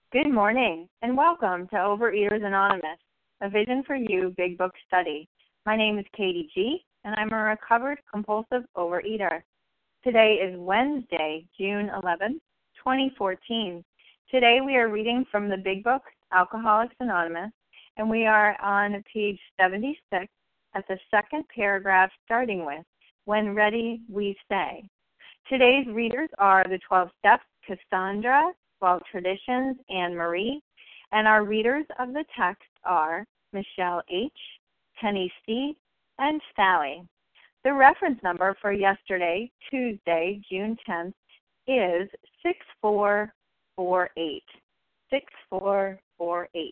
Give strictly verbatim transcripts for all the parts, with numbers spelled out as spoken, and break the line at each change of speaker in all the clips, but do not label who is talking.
Good morning, and welcome to Overeaters Anonymous, a Vision for You Big Book study. My name is Katie G., and I'm a recovered compulsive overeater. Today is Wednesday, June eleventh, twenty fourteen. Today we are reading from the Big Book, Alcoholics Anonymous, and we are on page seventy-six at the second paragraph, starting with, "When ready, we say." Today's readers are the twelve Steps, Cassandra, twelve Traditions, Anne Marie, and our readers of the text are Michelle H., Penny C., and Sally. The reference number for yesterday, Tuesday, June tenth, is six four four eight. six four four eight.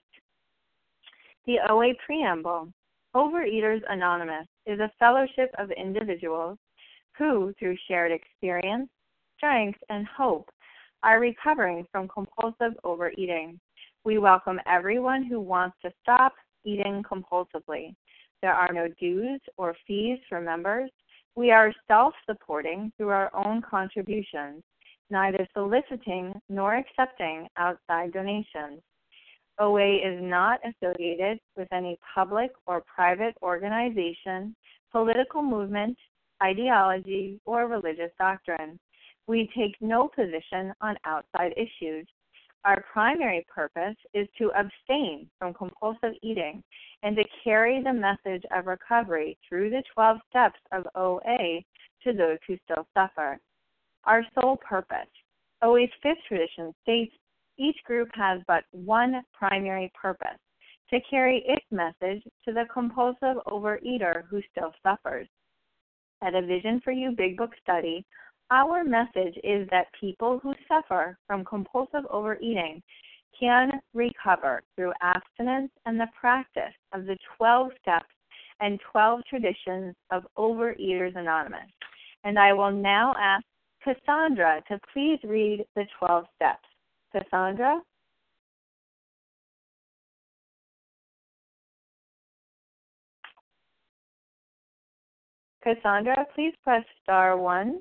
The O A Preamble. Overeaters Anonymous is a fellowship of individuals who, through shared experience, strength, and hope, are recovering from compulsive overeating. We welcome everyone who wants to stop eating compulsively. There are no dues or fees for members. We are self-supporting through our own contributions, neither soliciting nor accepting outside donations. O A is not affiliated with any public or private organization, political movement, ideology, or religious doctrine. We take no position on outside issues. Our primary purpose is to abstain from compulsive eating and to carry the message of recovery through the twelve steps of O A to those who still suffer. Our sole purpose. O A's fifth tradition states each group has but one primary purpose, to carry its message to the compulsive overeater who still suffers. At a Vision for You Big Book study, our message is that people who suffer from compulsive overeating can recover through abstinence and the practice of the twelve steps and twelve traditions of Overeaters Anonymous. And I will now ask Cassandra to please read the twelve steps. Cassandra? Cassandra, please press star one.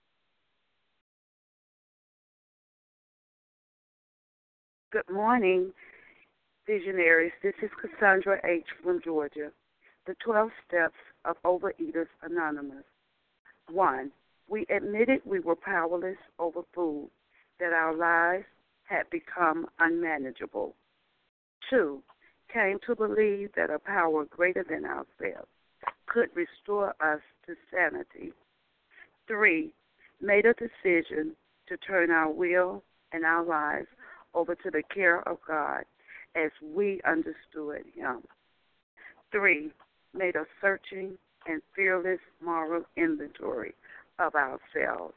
Good morning, visionaries. This is Cassandra H. from Georgia. The twelve Steps of Overeaters Anonymous. One, we admitted we were powerless over food, that our lives had become unmanageable. Two, came to believe that a power greater than ourselves could restore us to sanity. Three, made a decision to turn our will and our lives over to the care of God as we understood Him. Three, made a searching and fearless moral inventory of ourselves.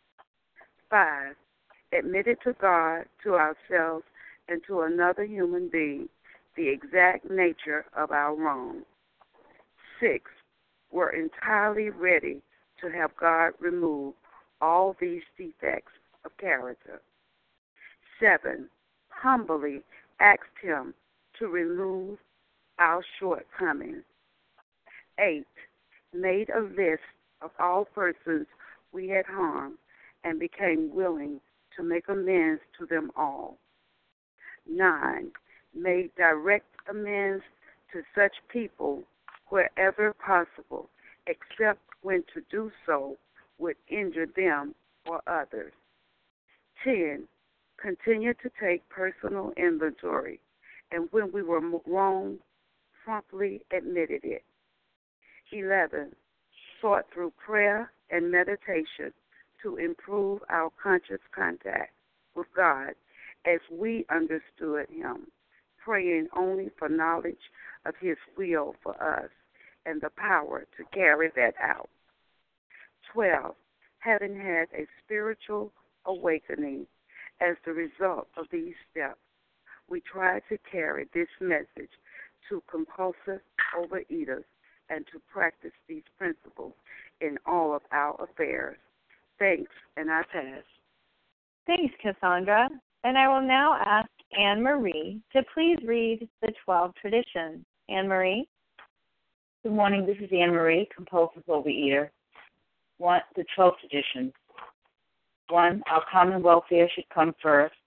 Five, admitted to God, to ourselves, and to another human being the exact nature of our wrong. Six, were entirely ready to have God remove all these defects of character. Seven, humbly asked Him to remove our shortcomings. Eight, made a list of all persons we had harmed and became willing to make amends to them all. Nine, made direct amends to such people wherever possible, except when to do so would injure them or others. Ten, continued to take personal inventory, and when we were wrong, promptly admitted it. Eleven, sought through prayer and meditation to improve our conscious contact with God as we understood Him, praying only for knowledge of His will for us and the power to carry that out. Twelve, having had a spiritual awakening as the result of these steps, we try to carry this message to compulsive overeaters and to practice these principles in all of our affairs. Thanks, and I pass.
Thanks, Cassandra. And I will now ask Anne Marie to please read the twelve traditions. Anne Marie?
Good morning. This is Anne Marie, compulsive overeater. One, the twelfth tradition. One, our common welfare should come first.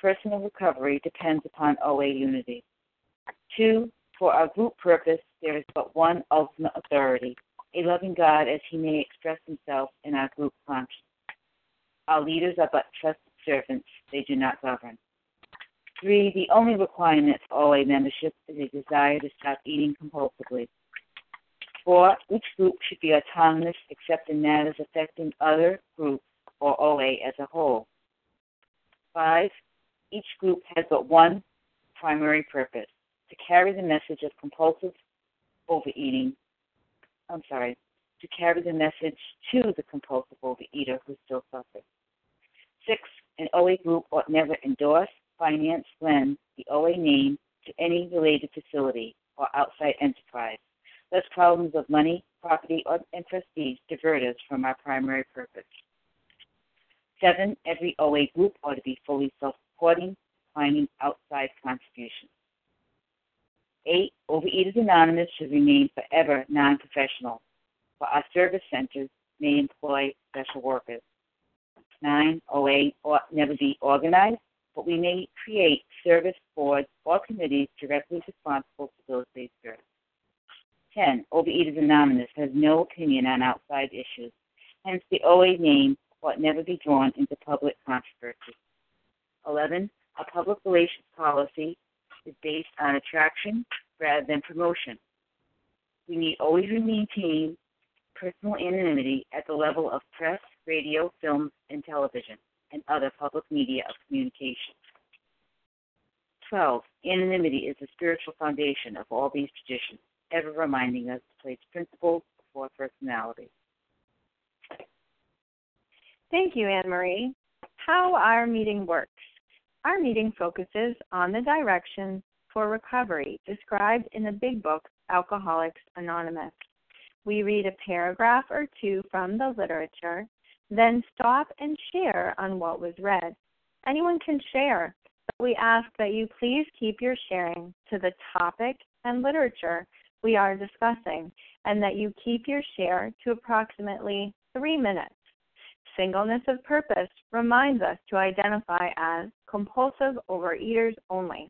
personal recovery depends upon O A unity. Two, for our group purpose, there is but one ultimate authority, a loving God as he may express himself in our group conscience. Our leaders are but trusted servants, they do not govern. Three, the only requirement for O A membership is a desire to stop eating compulsively. Four, each group should be autonomous except in matters affecting other groups or O A as a whole. Five, each group has but one primary purpose, to carry the message of compulsive overeating, I'm sorry, to carry the message to the compulsive overeater who still suffers. Six, an O A group ought never endorse, finance, lend the O A name to any related facility or outside enterprise, lest problems of money, property, or, and prestige divert us from our primary purpose. Seven, every O A group ought to be fully self-supporting, declining outside contributions. Eight, Overeaters Anonymous should remain forever non-professional, for our service centers may employ special workers. Nine, O A ought never be organized, but we may create service boards or committees directly responsible for those they serve. Ten, Overeaters Anonymous has no opinion on outside issues, hence the O A name ought never be drawn into public controversy. Eleven, a public relations policy is based on attraction rather than promotion. We need always maintain personal anonymity at the level of press, radio, film, and television, and other public media of communication. Twelve, anonymity is the spiritual foundation of all these traditions, ever reminding us to place principles before personality.
Thank you, Anne Marie. How our meeting works. Our meeting focuses on the directions for recovery described in the big book, Alcoholics Anonymous. We read a paragraph or two from the literature, then stop and share on what was read. Anyone can share, but we ask that you please keep your sharing to the topic and literature we are discussing, and that you keep your share to approximately three minutes. Singleness of purpose reminds us to identify as compulsive overeaters only.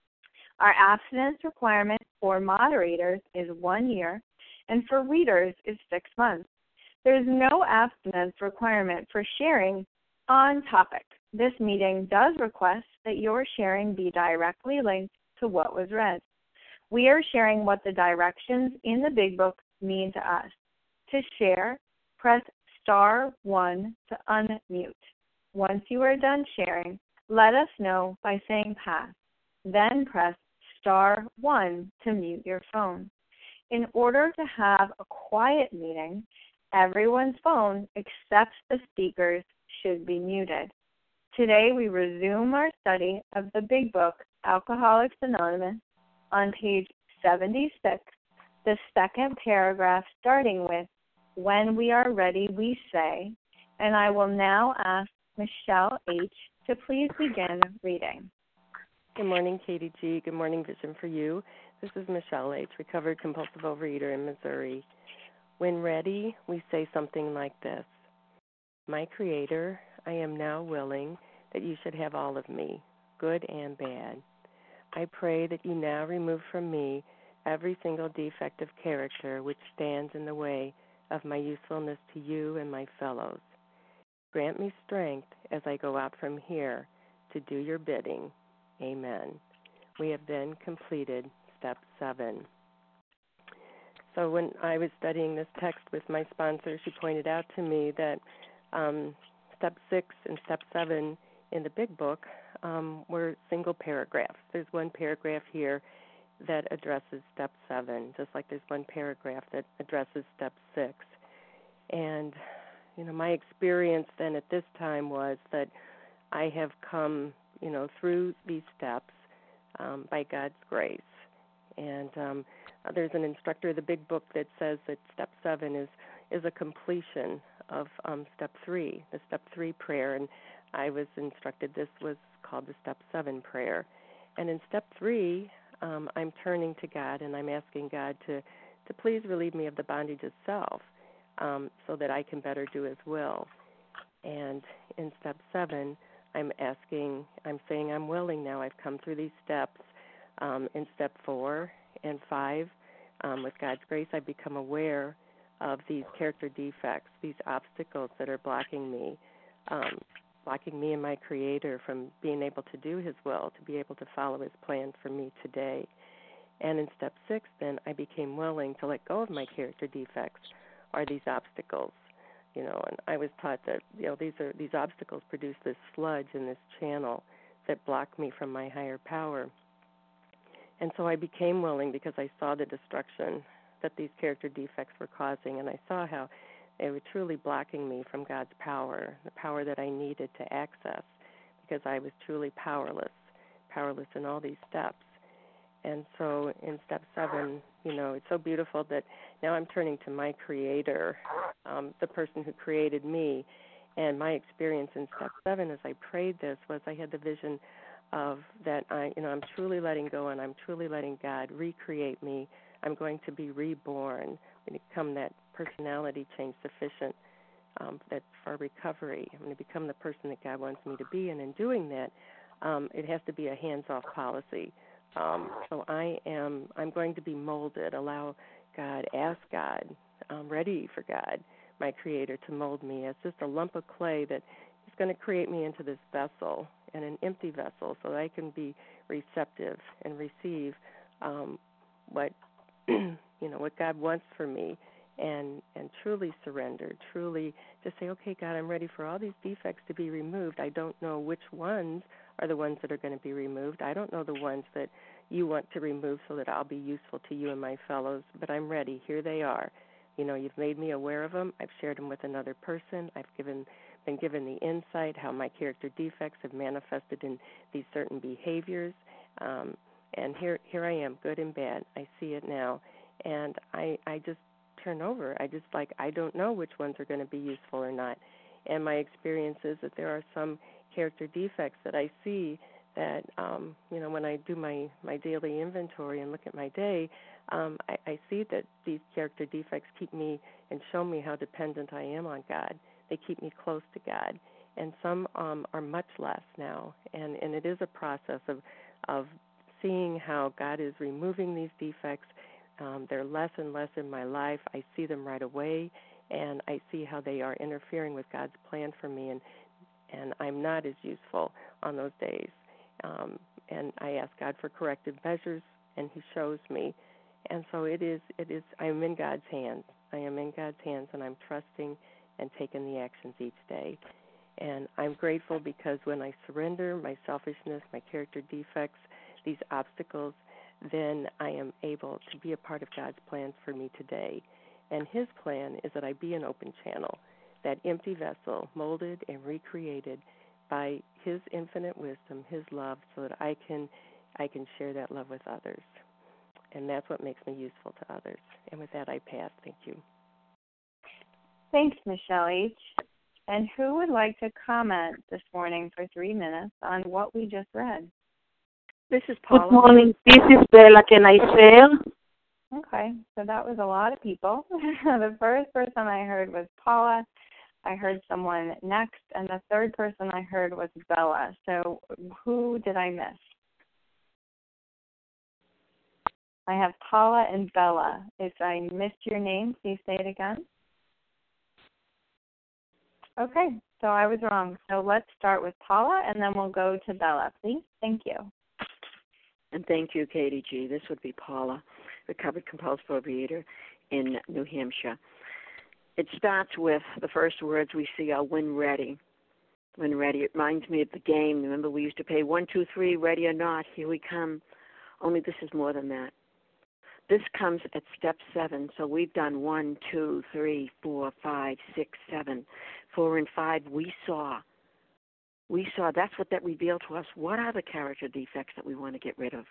Our abstinence requirement for moderators is one year, and for readers is six months. There is no abstinence requirement for sharing on topic. This meeting does request that your sharing be directly linked to what was read. We are sharing what the directions in the big book mean to us. To share, press star one to unmute. Once you are done sharing, let us know by saying pass. Then press star one to mute your phone. In order to have a quiet meeting, everyone's phone except the speaker's should be muted. Today we resume our study of the big book, Alcoholics Anonymous, on page seventy-six, the second paragraph starting with, "When we are ready, we say," and I will now ask Michelle H. to please begin reading.
Good morning, Katie G. Good morning, Vision for You. This is Michelle H., recovered compulsive overeater in Missouri. When ready, we say something like this: "My Creator, I am now willing that you should have all of me, good and bad. I pray that you now remove from me every single defect of character which stands in the way of my usefulness to you and my fellows. Grant me strength as I go out from here to do your bidding. Amen." We have then completed step seven. So when I was studying this text with my sponsor, she pointed out to me that um, step six and step seven in the big book um, were single paragraphs. There's one paragraph here that addresses step seven, just like there's one paragraph that addresses step six. And, you know, my experience then at this time was that I have come, you know, through these steps um, by God's grace. And um, there's an instructor of the big book that says that step seven is, is a completion of um, step three, the step three prayer. And I was instructed this was called the step seven prayer. And in step three, um, I'm turning to God and I'm asking God to, to please relieve me of the bondage of self um, so that I can better do His will. And in step seven, I'm asking, I'm saying I'm willing now. I've come through these steps. Um, in step four and five, um, with God's grace, I become aware of these character defects, these obstacles that are blocking me, um, blocking me and my Creator from being able to do His will, to be able to follow His plan for me today. And in step six, then, I became willing to let go of my character defects, or these obstacles. You know, and I was taught that, you know, these are these obstacles produce this sludge in this channel that block me from my higher power. And so I became willing because I saw the destruction that these character defects were causing, and I saw how they were truly blocking me from God's power, the power that I needed to access, because I was truly powerless, powerless in all these steps. And so in step seven, you know, it's so beautiful that now I'm turning to my Creator, um, the person who created me. And my experience in step seven as I prayed this was I had the vision of that I, you know, I'm truly letting go and I'm truly letting God recreate me. I'm going to be reborn and become that personality change sufficient um, that for recovery. I'm going to become the person that God wants me to be. And in doing that, um, it has to be a hands-off policy. Um, so I am, I'm going to be molded, allow God, ask God, I'm ready for God, my Creator, to mold me as just a lump of clay that is going to create me into this vessel, and an empty vessel, so that I can be receptive and receive um, what, you know, what God wants for me, and and truly surrender, truly to say, okay, God, I'm ready for all these defects to be removed. I don't know which ones are the ones that are going to be removed. I don't know the ones that you want to remove so that I'll be useful to you and my fellows, but I'm ready. Here they are. You know, you've made me aware of them. I've shared them with another person. I've given been given the insight how my character defects have manifested in these certain behaviors. Um, and here here I am, good and bad. I see it now. And I, I just turn over. I just like, I don't know which ones are going to be useful or not. And my experience is that there are some character defects that I see that, um, you know, when I do my, my daily inventory and look at my day, um, I, I see that these character defects keep me and show me how dependent I am on God. They keep me close to God. And some um, are much less now. And, and it is a process of, of seeing how God is removing these defects. Um, they're less and less in my life. I see them right away, and I see how they are interfering with God's plan for me, and, and I'm not as useful on those days. Um, and I ask God for corrective measures, and He shows me. And so it is, it is, I'm in God's hands. I am in God's hands, and I'm trusting and taking the actions each day. And I'm grateful because when I surrender my selfishness, my character defects, these obstacles, then I am able to be a part of God's plans for me today. And His plan is that I be an open channel, that empty vessel, molded and recreated by His infinite wisdom, His love, so that I can I can share that love with others. And that's what makes me useful to others. And with that, I pass. Thank you.
Thanks, Michelle H. And who would like to comment this morning for three minutes on what we just read?
This is Paula.
Good morning. This is Bella. Can I share?
Okay, so that was a lot of people. The first person I heard was Paula. I heard someone next, and the third person I heard was Bella. So who did I miss? I have Paula and Bella. If I missed your name, please say it again. Okay, so I was wrong. So let's start with Paula, and then we'll go to Bella, please. Thank you.
And thank you, Katie G. This would be Paula, recovered compulsive overeater in New Hampshire. It starts with the first words we see are when ready. When ready. It reminds me of the game. Remember, we used to play one, two, three, ready or not, here we come. Only this is more than that. This comes at step seven. So we've done one, two, three, four, five, six, seven. Four and five, we saw. We saw, that's what that revealed to us. What are the character defects that we want to get rid of?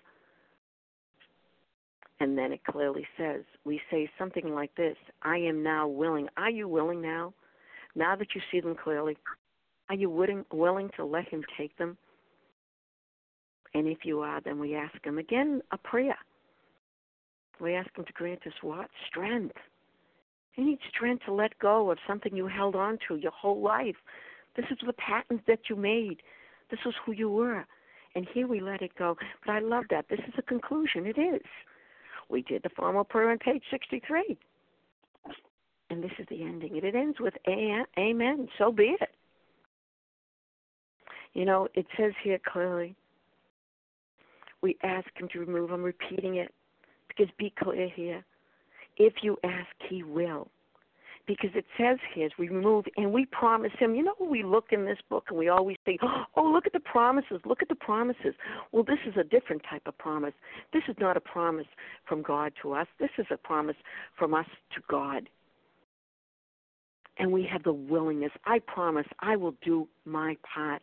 And then it clearly says, we say something like this, I am now willing. Are you willing now? Now that you see them clearly, are you willing, willing to let Him take them? And if you are, then we ask Him again a prayer. We ask Him to grant us what? Strength. You need strength to let go of something you held on to your whole life. This is the patterns that you made. This was who you were. And here we let it go. But I love that. This is a conclusion. It is. We did the formal prayer on page sixty-three. And this is the ending. And it ends with amen. So be it. You know, it says here clearly, we ask him to remove. I'm repeating it because be clear here. If you ask, he will. Because it says here, we remove and we promise him. You know, we look in this book and we always say, oh, look at the promises, look at the promises. Well, this is a different type of promise. This is not a promise from God to us. This is a promise from us to God. And we have the willingness. I promise I will do my part.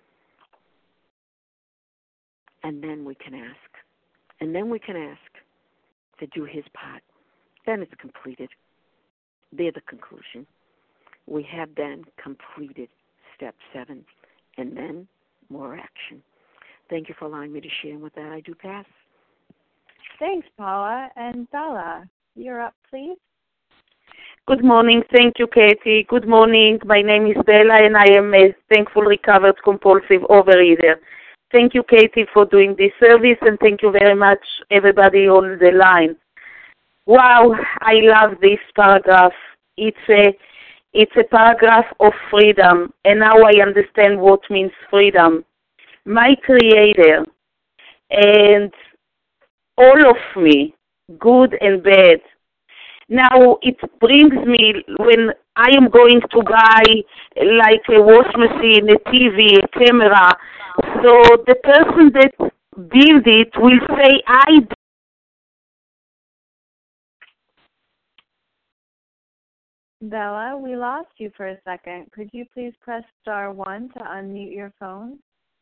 And then we can ask. And then we can ask to do his part. Then it's completed. They're the conclusion. We have then completed step seven, and then more action. Thank you for allowing me to share. And with that, I do pass.
Thanks, Paula. And Bella, you're up, please.
Good morning. Thank you, Katie. Good morning. My name is Bella, and I am a thankful recovered compulsive overeater. Thank you, Katie, for doing this service, and thank you very much, everybody on the line. Wow, I love this paragraph. It's a, it's a paragraph of freedom, and now I understand what means freedom. My Creator and all of me, good and bad. Now it brings me, when I am going to buy like a wash machine, a T V, a camera, so the person that built it will say, I
Bella, we lost you for a second. Could you please press star one to unmute your phone?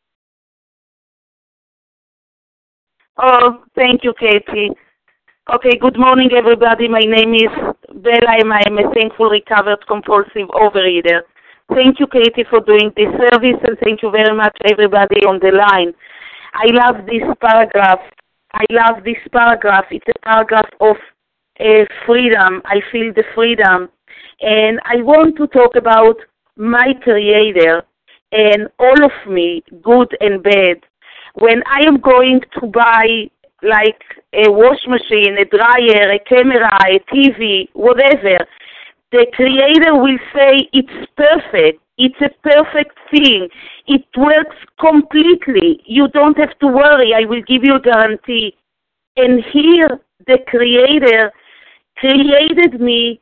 Oh, thank you, Katie. Okay, good morning, everybody. My name is Bella, and I am a thankful recovered compulsive overeater. Thank you, Katie, for doing this service, and thank you very much, everybody on the line. I love this paragraph. I love this paragraph. It's a paragraph of uh, freedom. I feel the freedom. And I want to talk about my Creator and all of me, good and bad. When I am going to buy like a wash machine, a dryer, a camera, a T V, whatever, the Creator will say it's perfect. It's a perfect thing. It works completely. You don't have to worry. I will give you a guarantee. And here the Creator created me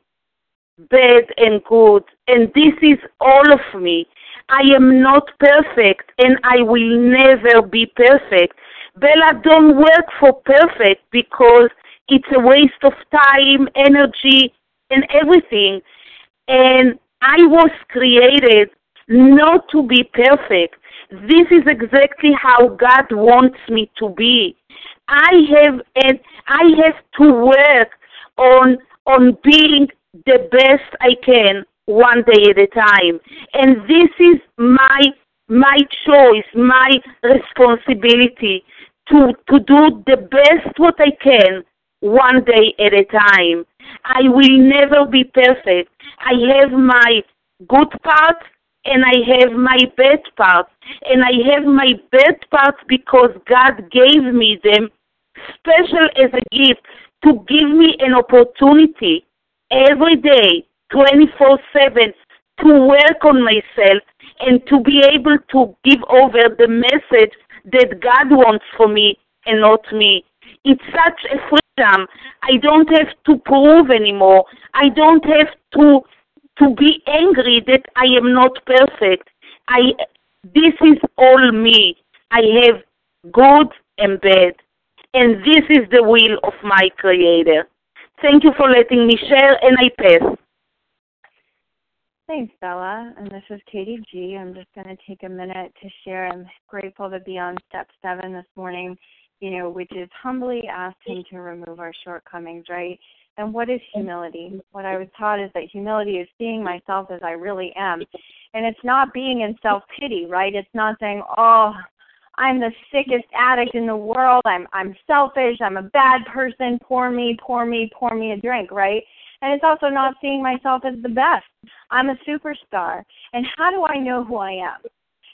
bad and good, and this is all of me. I am not perfect, and I will never be perfect. Bella, don't work for perfect because it's a waste of time, energy, and everything. And I was created not to be perfect. This is exactly how God wants me to be. I have and I have to work on on being the best I can one day at a time. And this is my my choice, my responsibility to to do the best what I can one day at a time. I will never be perfect. I have my good part and I have my bad part. And I have my bad parts because God gave me them special as a gift to give me an opportunity every day, twenty-four seven, to work on myself and to be able to give over the message that God wants for me and not me. It's such a freedom. I don't have to prove anymore. I don't have to to be angry that I am not perfect. I this is all me. I have good and bad. And this is the will of my Creator. Thank you for letting me share, and I pass.
Thanks, Bella. And this is Katie G. I'm just going to take a minute to share. I'm grateful to be on step seven this morning, you know, which is humbly ask Him to remove our shortcomings, right? And what is humility? What I was taught is that humility is seeing myself as I really am. And it's not being in self-pity, right? It's not saying, oh, I'm the sickest addict in the world. I'm I'm selfish. I'm a bad person. Pour me, pour me, pour me a drink, right? And it's also not seeing myself as the best. I'm a superstar. And how do I know who I am?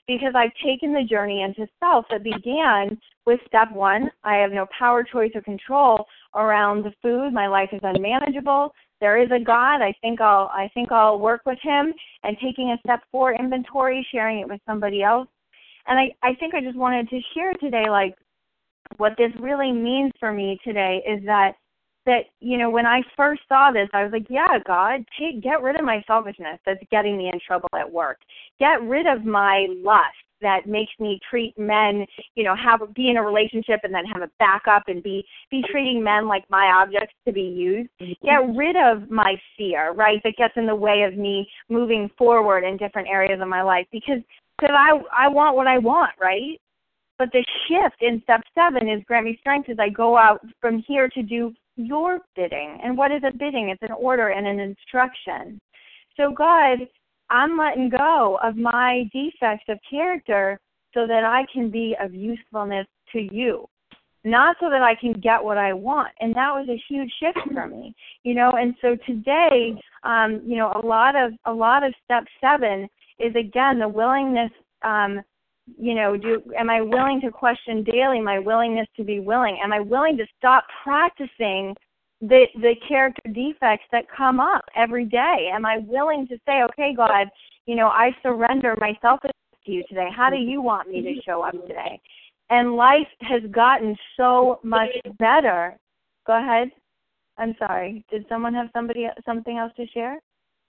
because I've taken the journey into self that began with step one. I have no power, choice, or control around the food. My life is unmanageable. There is a God. I think I'll I think I'll work with him, and taking a step four inventory, sharing it with somebody else. And I, I think I just wanted to share today, like, what this really means for me today is that that, you know, when I first saw this, I was like, yeah, God, take, get rid of my selfishness that's getting me in trouble at work. Get rid of my lust that makes me treat men, you know, have be in a relationship and then have a backup and be, be treating men like my objects to be used. Get rid of my fear, right, that gets in the way of me moving forward in different areas of my life because because I, I want what I want, right? But the shift in step seven is grant me strength as I go out from here to do your bidding. And what is a bidding? It's an order and an instruction. So God, I'm letting go of my defects of character so that I can be of usefulness to you, not so that I can get what I want. And that was a huge shift for me, you know. And so today, um, you know, a lot of a lot of step seven is again the willingness. Um, You know, do am I willing to question daily my willingness to be willing? Am I willing to stop practicing the the character defects that come up every day? Am I willing to say, okay, God, you know, I surrender myself to you today. How do you want me to show up today? And life has gotten so much better. Go ahead. I'm sorry. Did someone have somebody something else to share?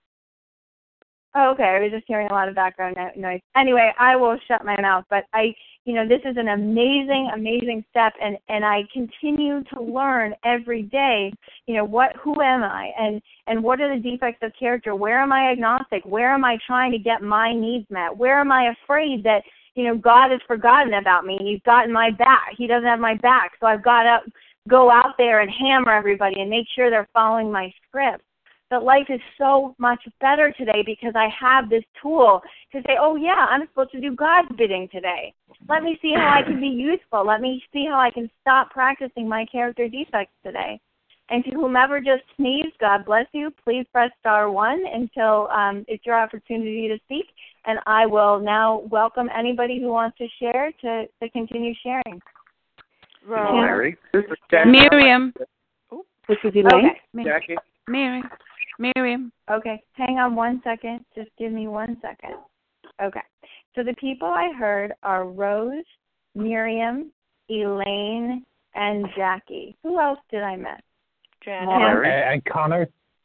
Oh, okay. I was just hearing a lot of background noise. Anyway, I will shut my mouth. But I, you know, this is an amazing, amazing step, and, and I continue to learn every day. You know, what, who am I, and and what are the defects of character? Where am I agnostic? Where am I trying to get my needs met? Where am I afraid that, you know, God has forgotten about me? He's gotten my back. He doesn't have my back, so I've got to go out there and hammer everybody and make sure they're following my script. That life is so much better today because I have this tool to say, oh, yeah, I'm supposed to do God's bidding today. Let me see how I can be useful. Let me see how I can stop practicing my character defects today. And to whomever just sneezed, God bless you. Please press star one until um, it's your opportunity to speak. And I will now welcome anybody who wants to share to, to continue sharing.
Larry. This is
Jackie. Miriam.
This is Elaine.
Okay. Jackie.
Miriam. Miriam.
Okay, hang on one second. Just give me one second. Okay. So the people I heard are Rose, Miriam, Elaine, and Jackie. Who else did I miss?
Janet.
And, and Connor.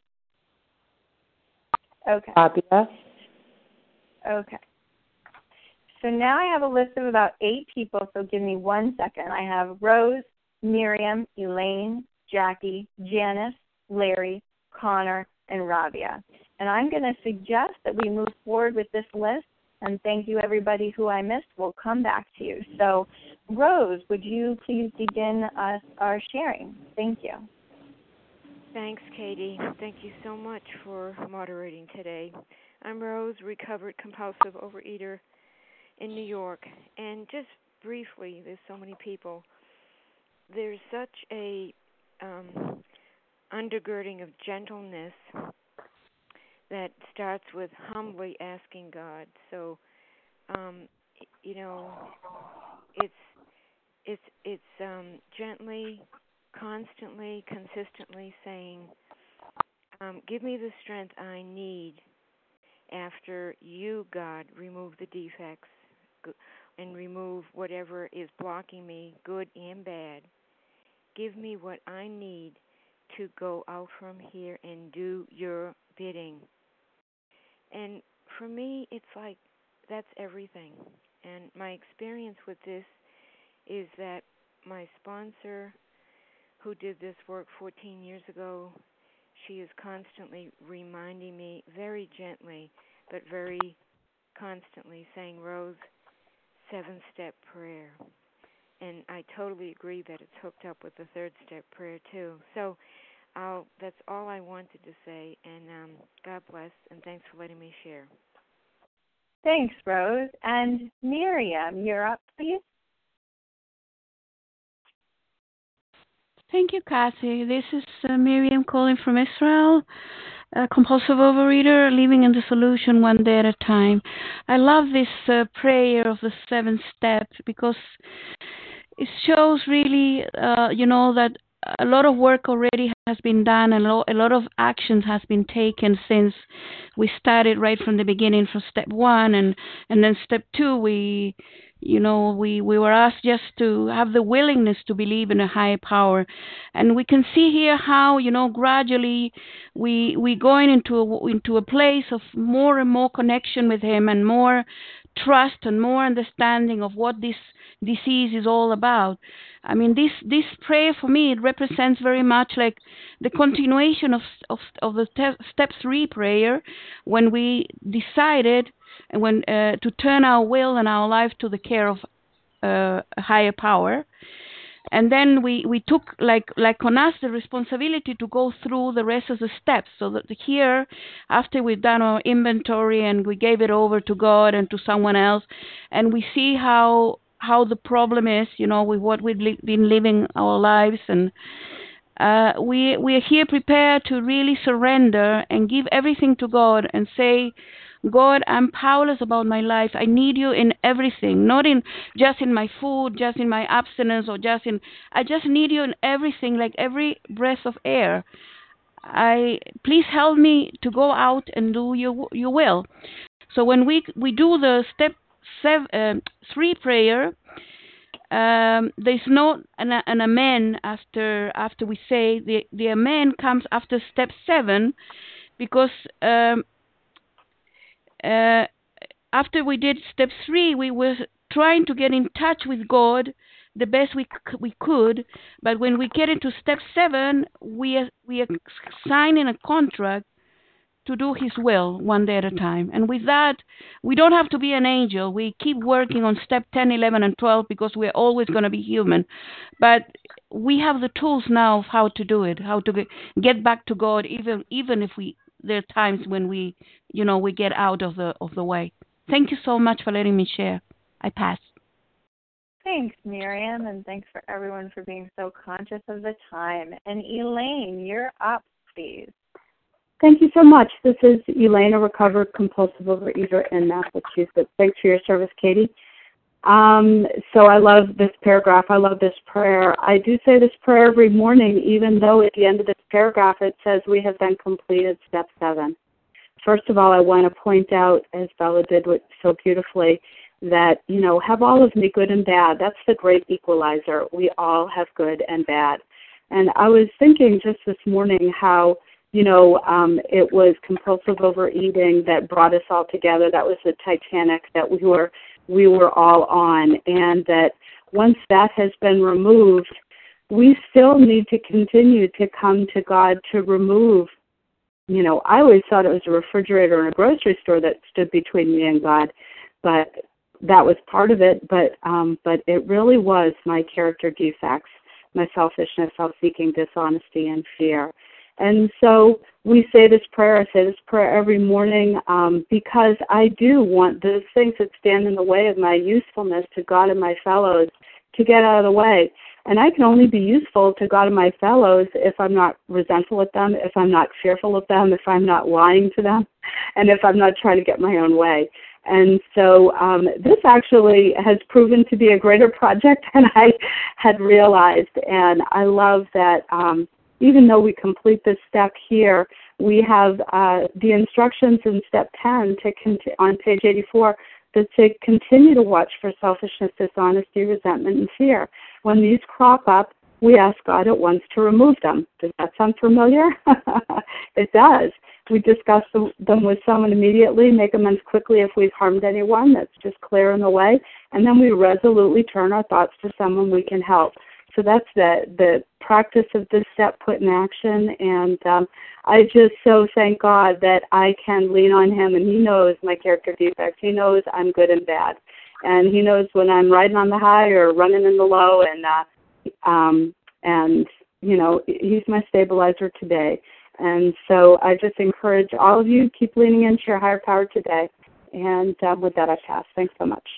Okay.
Fabia.
Okay. So now I have a list of about eight people, so give me one second. I have Rose, Miriam, Elaine, Jackie, Janice, Larry, Connor, and Rabia. And I'm going to suggest that we move forward with this list, and thank you, everybody who I missed. We'll come back to you. So, Rose, would you please begin us our sharing? Thank you.
Thanks, Katie. Thank you so much for moderating today. I'm Rose, recovered compulsive overeater in New York. And just briefly, there's so many people. There's such a um, undergirding of gentleness that starts with humbly asking God. So, um, you know, it's it's it's um, gently, constantly, consistently saying, um, "Give me the strength I need after you, God, remove the defects and remove whatever is blocking me, good and bad. Give me what I need to go out from here and do your bidding." And for me, it's like that's everything. And my experience with this is that my sponsor, who did this work fourteen years ago, she is constantly reminding me, very gently, but very constantly, saying, "Rose, seven-step prayer." And I totally agree that it's hooked up with the third-step prayer, too. So I'll, that's all I wanted to say, and um, God bless, and thanks for letting me share.
Thanks, Rose. And Miriam, you're up, please.
Thank you, Kathy. This is uh, Miriam calling from Israel. uh, compulsive overeater, living in the solution one day at a time. I love this uh, prayer of the seven steps because it shows really, uh, you know, that a lot of work already has been done and a lot of actions has been taken since we started right from the beginning from step one, and, and then step two, we, you know, we, we were asked just to have the willingness to believe in a higher power. And we can see here how, you know, gradually we, we going into a, into a place of more and more connection with him and more trust and more understanding of what this disease is all about. I mean, this this prayer for me, it represents very much like the continuation of of, of the te- step three prayer, when we decided when uh, to turn our will and our life to the care of uh, a higher power. And then we, we took, like like on us, the responsibility to go through the rest of the steps. So that here, after we've done our inventory and we gave it over to God and to someone else, and we see how how the problem is, you know, with what we've li- been living our lives, and uh, we we are here prepared to really surrender and give everything to God and say, God, I'm powerless about my life. I need you in everything, not in just in my food, just in my abstinence, or just in. I just need you in everything, like every breath of air. I please help me to go out and do your your will. So when we we do the step seven, uh, three prayer, um, there's no an, an amen after after we say the the amen comes after step seven, because. Um, Uh, after we did step three, we were trying to get in touch with God the best we c- we could. But when we get into step seven, we are, we are signing a contract to do His will one day at a time. And with that, we don't have to be an angel. We keep working on step ten, eleven, and twelve because we're always going to be human. But we have the tools now of how to do it, how to get, get back to God, even even if we there are times when we, you know, we get out of the of the way. Thank you so much for letting me share. I pass.
Thanks, Miriam, and thanks for everyone for being so conscious of the time. And Elaine, you're up, please.
Thank you so much. This is Elaine, a recovered compulsive overeater in Massachusetts. Thanks for your service, Katie. Um, so I love this paragraph. I love this prayer. I do say this prayer every morning, even though at the end of this paragraph it says we have then completed step seven. First of all, I want to point out, as Bella did so beautifully, that, you know, have all of me good and bad. That's the great equalizer. We all have good and bad. And I was thinking just this morning how, you know, um, it was compulsive overeating that brought us all together. That was the Titanic that we were we were all on, and that once that has been removed, we still need to continue to come to God to remove. You know, I always thought it was a refrigerator and a grocery store that stood between me and God, but that was part of it. But um, but it really was my character defects, my selfishness, self-seeking, dishonesty, and fear. And so we say this prayer, I say this prayer every morning um, because I do want those things that stand in the way of my usefulness to God and my fellows to get out of the way. And I can only be useful to God and my fellows if I'm not resentful of them, if I'm not fearful of them, if I'm not lying to them, and if I'm not trying to get my own way. And so um, this actually has proven to be a greater project than I had realized. And I love that um, even though we complete this step here, we have uh, the instructions in step ten to cont- on page eighty-four that say continue to watch for selfishness, dishonesty, resentment, and fear. When these crop up, we ask God at once to remove them. Does that sound familiar? It does. We discuss them with someone immediately, make amends quickly if we've harmed anyone. That's just clear in the way. And then we resolutely turn our thoughts to someone we can help. So that's the, the practice of this step put in action. And um, I just so thank God that I can lean on Him, and He knows my character defects. He knows I'm good and bad. And He knows when I'm riding on the high or running in the low. And, uh, um, and you know, He's my stabilizer today. And so I just encourage all of you, keep leaning into your higher power today. And um, with that, I pass. Thanks so much.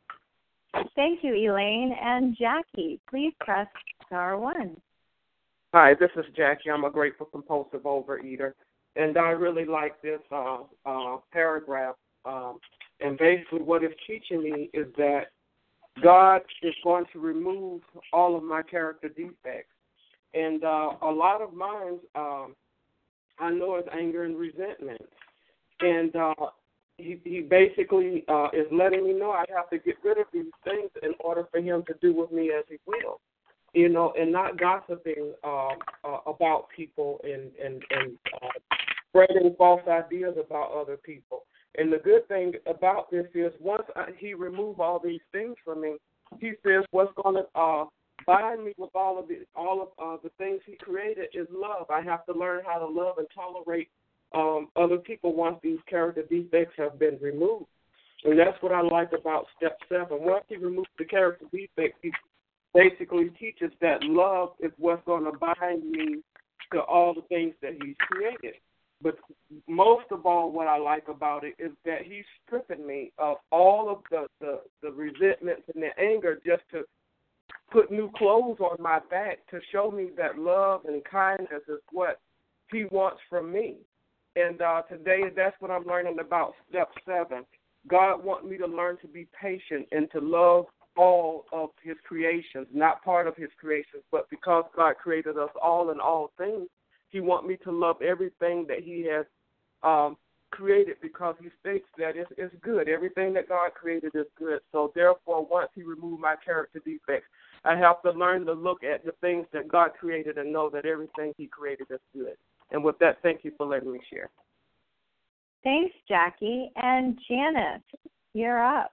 Thank you, Elaine. And Jackie, please press star one.
Hi, this is Jackie. I'm a grateful compulsive overeater. And I really like this uh, uh, paragraph. Um, and basically what it's teaching me is that God is going to remove all of my character defects. And uh, a lot of mine, um, I know, is anger and resentment. And uh, he, he basically uh, is letting me know I have to get rid of these things in order for him to do with me as he will. You know, and not gossiping uh, uh, about people and, and, and uh, spreading false ideas about other people. And the good thing about this is once I, he removes all these things from me, he says what's going to uh, bind me with all of the, all of uh, the things he created is love. I have to learn how to love and tolerate um, other people once these character defects have been removed. And that's what I like about step seven. Once he removes the character defects, he basically teaches that love is what's going to bind me to all the things that he's created. But most of all, what I like about it is that he's stripping me of all of the, the, the resentments and the anger just to put new clothes on my back to show me that love and kindness is what he wants from me. And uh, today, that's what I'm learning about step seven. God wants me to learn to be patient and to love all of his creations, not part of his creations, but because God created us all in all things, he wants me to love everything that he has um, created because he states that it's, it's good. Everything that God created is good. So therefore, once he removed my character defects, I have to learn to look at the things that God created and know that everything he created is good. And with that, thank you for letting me share.
Thanks, Jackie. And Janice, you're up.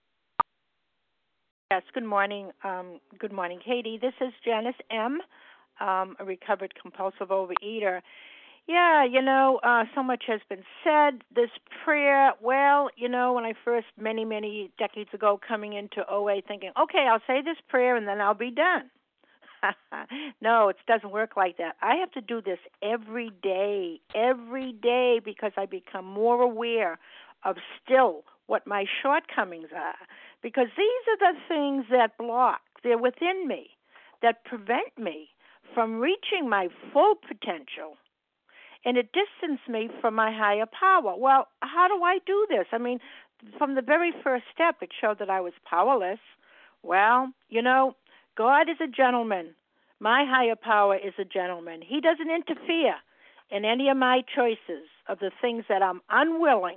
Yes, good morning. Um, good morning, Katie. This is Janice M., um, a recovered compulsive overeater. Yeah, you know, uh, so much has been said. This prayer, well, you know, when I first, many, many decades ago, coming into O A thinking, okay, I'll say this prayer and then I'll be done. No, it doesn't work like that. I have to do this every day, every day, because I become more aware of still what my shortcomings are. Because these are the things that block, they're within me, that prevent me from reaching my full potential. And it distances me from my higher power. Well, how do I do this? I mean, from the very first step, it showed that I was powerless. Well, you know, God is a gentleman. My higher power is a gentleman. He doesn't interfere in any of my choices of the things that I'm unwilling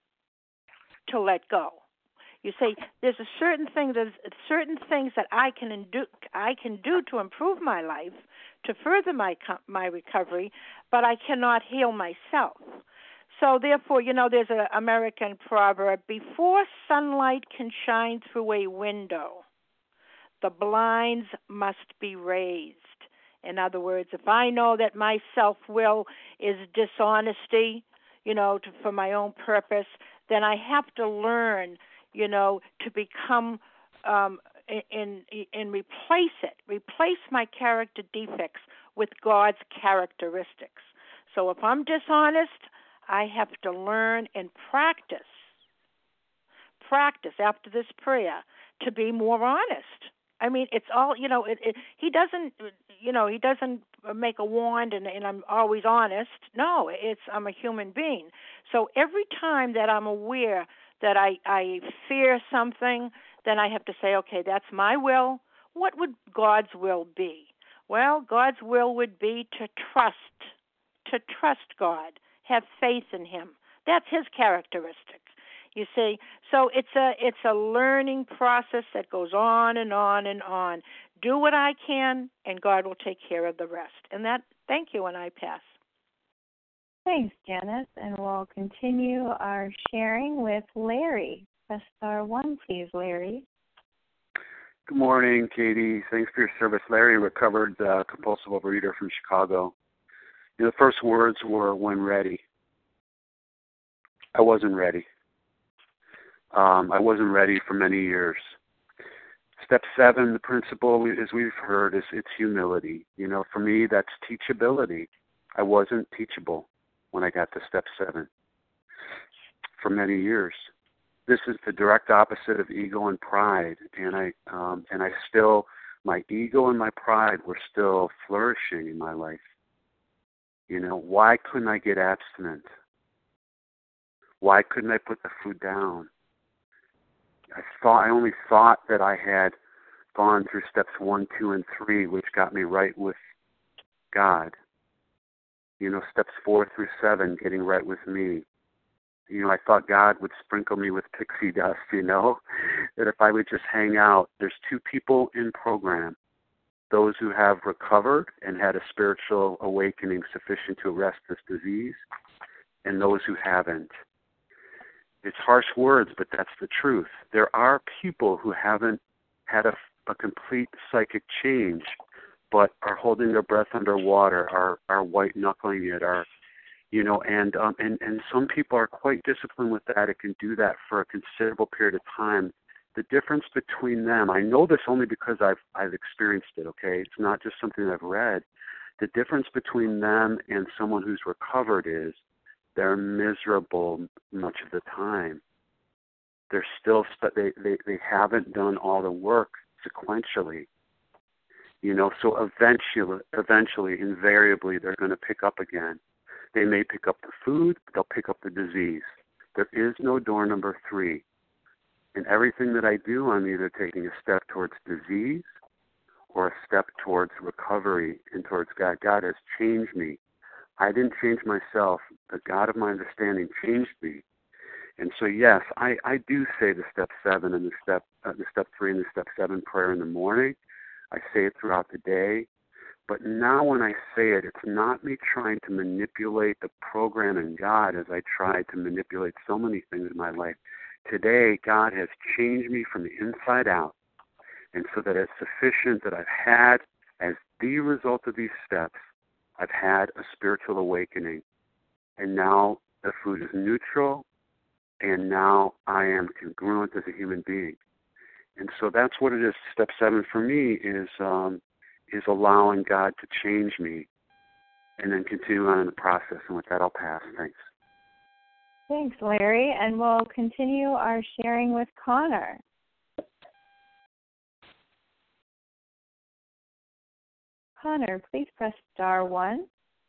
to let go. You see, there's a certain thing, there's certain things that I can do, I can do to improve my life, to further my my recovery, but I cannot heal myself. So therefore, you know, there's an American proverb: before sunlight can shine through a window, the blinds must be raised. In other words, if I know that my self-will is dishonesty, you know, to, for my own purpose, then I have to learn, you know, to become um, and and replace it, replace my character defects with God's characteristics. So if I'm dishonest, I have to learn and practice, practice after this prayer to be more honest. I mean, it's all, you know, it, it, he doesn't, you know, he doesn't make a wand and, and I'm always honest. No, it's I'm a human being. So every time that I'm aware that I, I fear something, then I have to say, okay, that's my will. What would God's will be? Well, God's will would be to trust, to trust God, have faith in him. That's his characteristic. You see, so it's a it's a learning process that goes on and on and on. Do what I can, and God will take care of the rest. And that, thank you, and I pass.
Thanks, Janice, and we'll continue our sharing with Larry. Press star one, please, Larry.
Good morning, Katie. Thanks for your service. Larry, recovered uh, compulsive overeater from Chicago. You know, the first words were, when ready. I wasn't ready. Um, I wasn't ready for many years. Step seven, the principle, as we've heard, is it's humility. You know, for me, that's teachability. I wasn't teachable when I got to step seven for many years. This is the direct opposite of ego and pride, and I um, and I still, my ego and my pride were still flourishing in my life. You know, why couldn't I get abstinent? Why couldn't I put the food down? I thought I only thought that I had gone through steps one, two, and three, which got me right with God. You know, steps four through seven, getting right with me. You know, I thought God would sprinkle me with pixie dust, you know, that if I would just hang out. There's two people in program, those who have recovered and had a spiritual awakening sufficient to arrest this disease, and those who haven't. It's harsh words, but that's the truth. There are people who haven't had a, a complete psychic change, but are holding their breath underwater, are are white knuckling it, are, you know, and um and and some people are quite disciplined with that. It can do that for a considerable period of time. The difference between them, I know this only because I've I've experienced it. Okay, it's not just something I've read. The difference between them and someone who's recovered is they're miserable much of the time. They're still they they they haven't done all the work sequentially. You know, so eventually, eventually, invariably, they're going to pick up again. They may pick up the food, but they'll pick up the disease. There is no door number three. In everything that I do, I'm either taking a step towards disease or a step towards recovery and towards God. God has changed me. I didn't change myself. The God of my understanding changed me. And so, yes, I, I do say the step seven and the step uh, the step three and the step seven prayer in the morning. I say it throughout the day. But now when I say it, it's not me trying to manipulate the program in God as I tried to manipulate so many things in my life. Today, God has changed me from the inside out. And so that it's sufficient that I've had, as the result of these steps, I've had a spiritual awakening. And now the food is neutral, and now I am congruent as a human being. And so that's what it is. Step seven for me is um, is allowing God to change me and then continue on in the process. And with that, I'll pass. Thanks.
Thanks, Larry. And we'll continue our sharing with Connor. Connor, please press star one.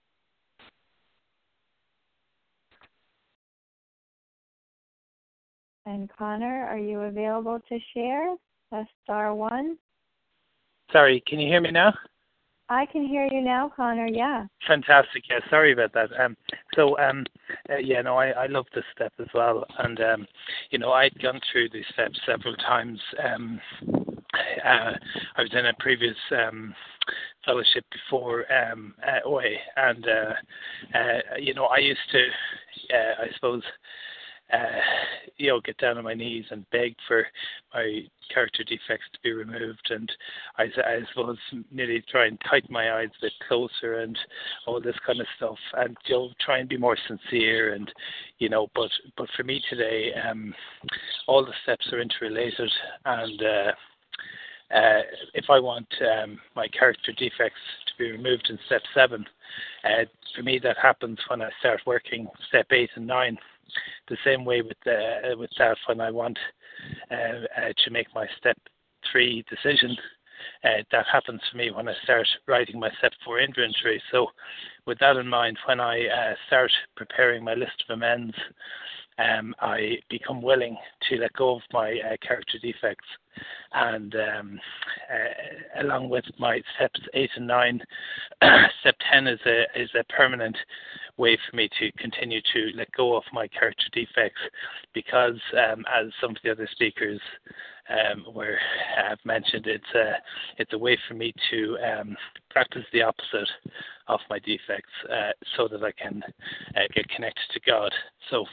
And Connor, are you available to share? Press star one.
Sorry, can you hear me now?
I can hear you now, Connor, yeah.
Fantastic, yeah, sorry about that. Um, so, um, uh, yeah, no, I, I love this step as well. And, um, you know, I'd gone through these steps several times. Um, uh, I was in a previous um, fellowship before um, uh, O A, and, uh, uh, you know, I used to, uh, I suppose, Uh, you know, get down on my knees and beg for my character defects to be removed, and I, I suppose nearly try and tighten my eyes a bit closer and all this kind of stuff, and you know, try and be more sincere, and you know, but but for me today, um, all the steps are interrelated, and uh, uh, if I want um, my character defects to be removed in step seven, uh, for me that happens when I start working step eight and nine. The same way with uh, with that when I want uh, uh, to make my step three decision, uh, that happens for me when I start writing my step four inventory. So with that in mind, when I uh, start preparing my list of amends, um, I become willing to let go of my uh, character defects, and um, uh, along with my steps eight and nine, step ten is a is a permanent way for me to continue to let go of my character defects, because um, as some of the other speakers um, were have mentioned, it's a it's a way for me to um, practice the opposite of my defects, uh, so that I can uh, get connected to God. So.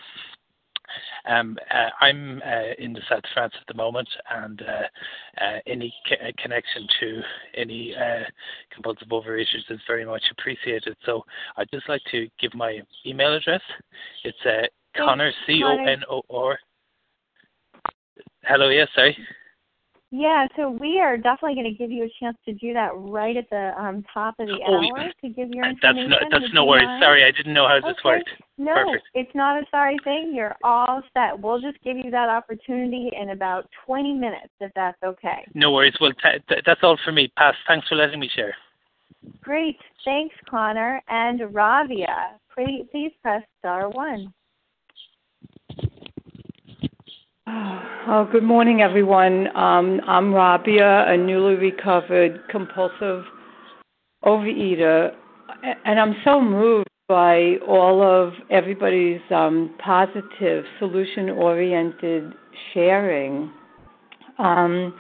Um, uh, I'm uh, in the south of France at the moment, and uh, uh, any ca- connection to any uh, compulsive overeaters is very much appreciated. So I'd just like to give my email address. It's uh, Connor, C O N O R. Hello, yes, sorry.
Yeah, so we are definitely going to give you a chance to do that right at the um, top of the
oh,
hour to give your
that's
information.
No, that's no worries.
Mind?
Sorry, I didn't know how this
okay.
worked.
No,
Perfect.
It's not a sorry thing. You're all set. We'll just give you that opportunity in about twenty minutes, if that's okay.
No worries. Well, t- t- that's all for me. Pass. Thanks for letting me share.
Great. Thanks, Connor. And Ravia, please, please press star one.
Oh, good morning, everyone. Um, I'm Rabia, a newly recovered compulsive overeater, and I'm so moved by all of everybody's um, positive, solution-oriented sharing. Um,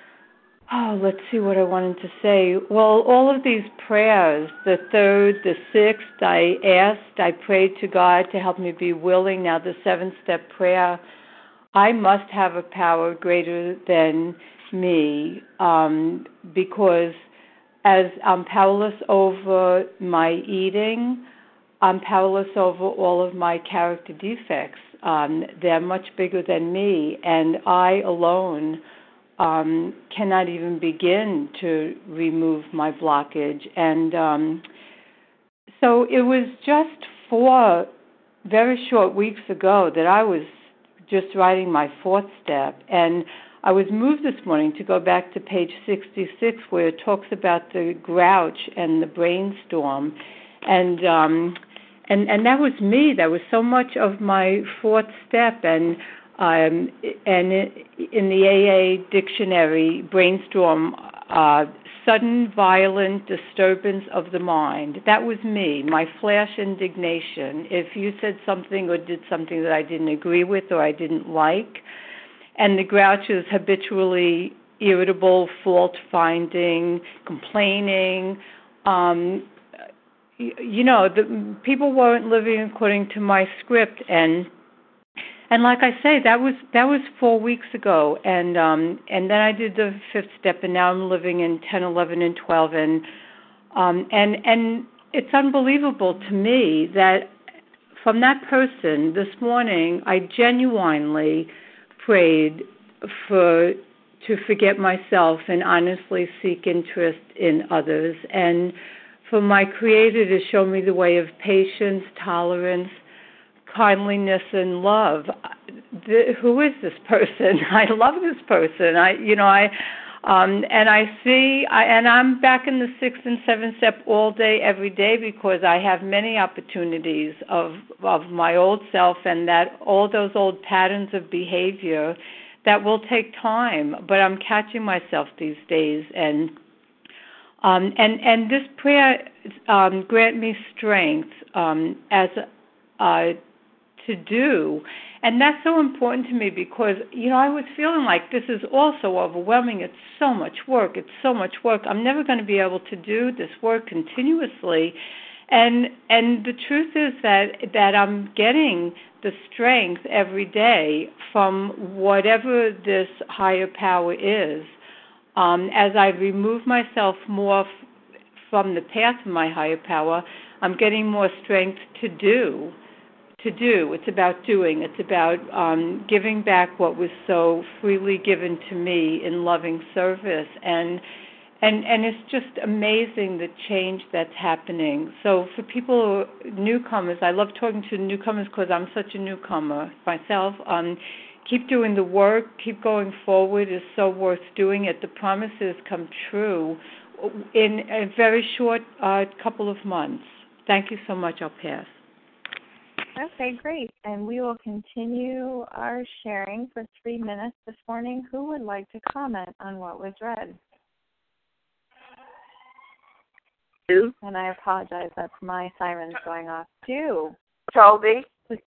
oh, let's see what I wanted to say. Well, all of these prayers, the third, the sixth, I asked, I prayed to God to help me be willing. Now the seventh-step prayer, I must have a power greater than me um, because as I'm powerless over my eating, I'm powerless over all of my character defects. Um, they're much bigger than me, and I alone um, cannot even begin to remove my blockage. And um, so it was just four very short weeks ago that I was just writing my fourth step, and I was moved this morning to go back to page sixty-six where it talks about the grouch and the brainstorm, and um, and and that was me. That was so much of my fourth step, and um, and in the A A dictionary, brainstorm, uh, sudden violent disturbance of the mind. That was me, my flash indignation. If you said something or did something that I didn't agree with or I didn't like, and the grouch is habitually irritable, fault-finding, complaining. Um, you, you know, the people weren't living according to my script, and and like I say, that was that was four weeks ago, and um, and then I did the fifth step, and now I'm living in ten, eleven, and twelve, and um, and and it's unbelievable to me that from that person this morning, I genuinely prayed for to forget myself and honestly seek interest in others, and for my Creator to show me the way of patience, tolerance, kindliness, and love. The, who is this person? I love this person. I, you know, I, um, and I see, I, and I'm back in the sixth and seventh step all day, every day, because I have many opportunities of of my old self and that all those old patterns of behavior that will take time. But I'm catching myself these days, and um, and and this prayer um, grant me strength um, as uh, to do. And that's so important to me because, you know, I was feeling like this is also overwhelming. It's so much work. It's so much work. I'm never going to be able to do this work continuously. And and the truth is that, that I'm getting the strength every day from whatever this higher power is. Um, as I remove myself more f- from the path of my higher power, I'm getting more strength to do. To do. It's about doing. It's about um, giving back what was so freely given to me in loving service. And and and it's just amazing the change that's happening. So for people, who, newcomers, I love talking to newcomers because I'm such a newcomer myself. Um, keep doing the work. Keep going forward. It's so worth doing it. The promises come true in a very short uh, couple of months. Thank you so much. I'll pass.
Okay, great. And we will continue our sharing for three minutes this morning. Who would like to comment on what was read?
Sue.
And I apologize, that's my sirens going off. Sue.
Toby.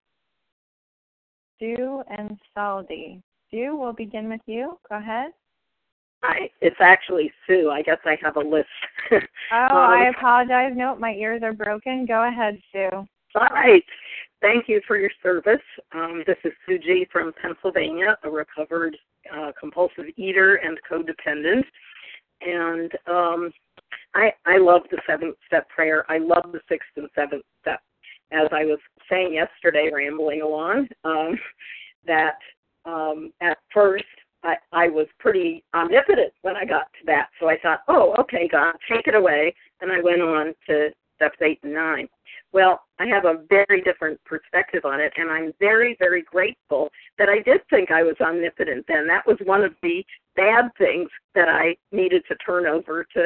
Sue and Saldi. Sue, we'll begin with you. Go ahead.
I, it's actually Sue. I guess I have a list.
oh,
um,
I apologize. Nope, my ears are broken. Go ahead, Sue.
All right. Thank you for your service. Um, this is Sue G. from Pennsylvania, a recovered uh, compulsive eater and codependent. And um, I, I love the seventh-step prayer. I love the sixth and seventh step. As I was saying yesterday, rambling along, um, that um, at first I, I was pretty omnipotent when I got to that. So I thought, oh, okay, God, take it away. And I went on to steps eight and nine. Well, I have a very different perspective on it, and I'm very, very grateful that I did think I was omnipotent then. That was one of the bad things that I needed to turn over to,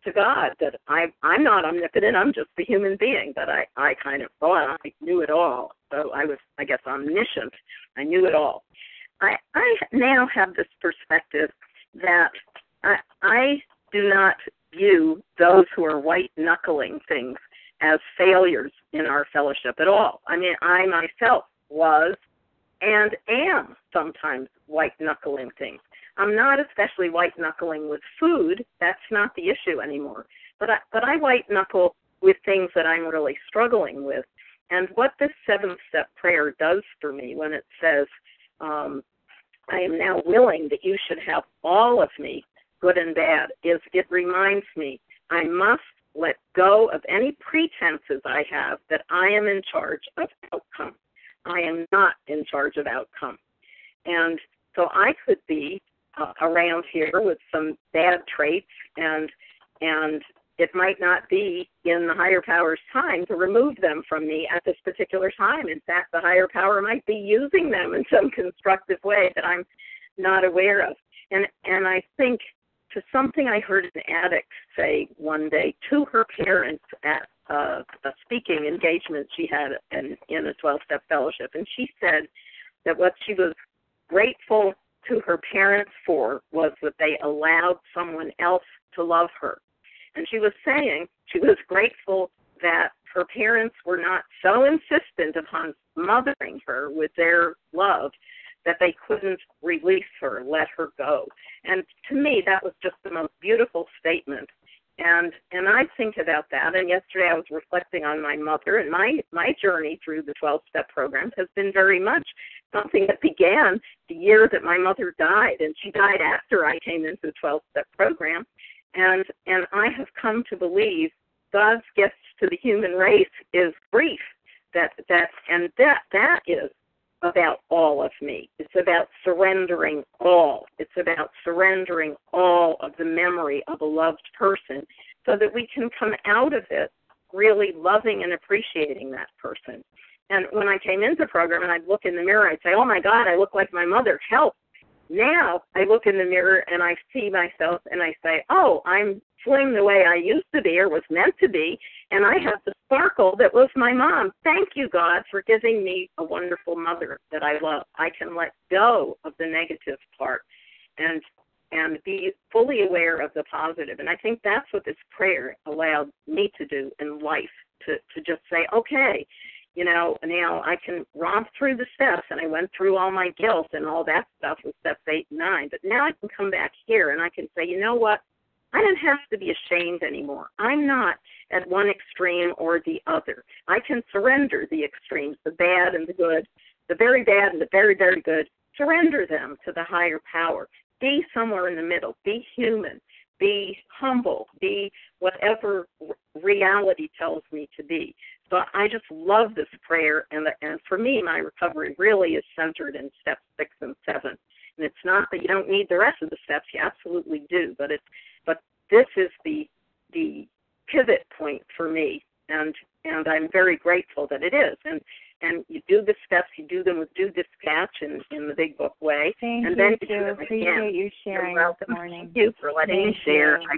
to God that I, I'm not omnipotent, I'm just a human being, but I, I kind of thought I knew it all. So I was, I guess, omniscient. I knew it all. I, I now have this perspective that I, I do not view those who are white-knuckling things as failures in our fellowship at all. I mean, I myself was and am sometimes white-knuckling things. I'm not especially white-knuckling with food. That's not the issue anymore. But I, but I white-knuckle with things that I'm really struggling with. And what this seventh-step prayer does for me when it says, um, I am now willing that you should have all of me, good and bad, is it reminds me I must let go of any pretenses I have that I am in charge of outcome. I am not in charge of outcome. And so I could be Uh, around here with some bad traits, and and it might not be in the higher power's time to remove them from me at this particular time. In fact, the higher power might be using them in some constructive way that I'm not aware of. And and I think to something I heard an addict say one day to her parents at uh, a speaking engagement she had in, in a twelve-step fellowship, and she said that what she was grateful to her parents for was that they allowed someone else to love her. And she was saying she was grateful that her parents were not so insistent upon mothering her with their love that they couldn't release her, let her go. And to me, that was just the most beautiful statement. And and I think about that. And yesterday I was reflecting on my mother, and my, my journey through the twelve-step program has been very much something that began the year that my mother died, and she died after I came into the twelve-step program. And and I have come to believe God's gift to the human race is grief. That that and that that is about all of me. It's about surrendering all. It's about surrendering all of the memory of a loved person so that we can come out of it really loving and appreciating that person. And when I came into the program and I'd look in the mirror, I'd say, oh, my God, I look like my mother. Help. Now I look in the mirror and I see myself and I say, oh, I'm slim the way I used to be or was meant to be, and I have the sparkle that was my mom. Thank you, God, for giving me a wonderful mother that I love. I can let go of the negative part and and be fully aware of the positive. And I think that's what this prayer allowed me to do in life, to, to just say, okay, you know, now I can romp through the steps, and I went through all my guilt and all that stuff with steps eight and nine, but now I can come back here and I can say, you know what, I don't have to be ashamed anymore. I'm not at one extreme or the other. I can surrender the extremes, the bad and the good, the very bad and the very, very good, surrender them to the higher power. Be somewhere in the middle. Be human. Be humble. Be whatever reality tells me to be. So I just love this prayer, and, and for me, my recovery really is centered in steps six and seven. And it's not that you don't need the rest of the steps. You absolutely do. But it's but this is the the pivot point for me, and and I'm very grateful that it is. And and you do the steps, you do them with due dispatch in, in the Big Book way.
Thank
and
you,
then
Sue. Appreciate you sharing this morning.
Thank you for letting
Thank
me share.
you.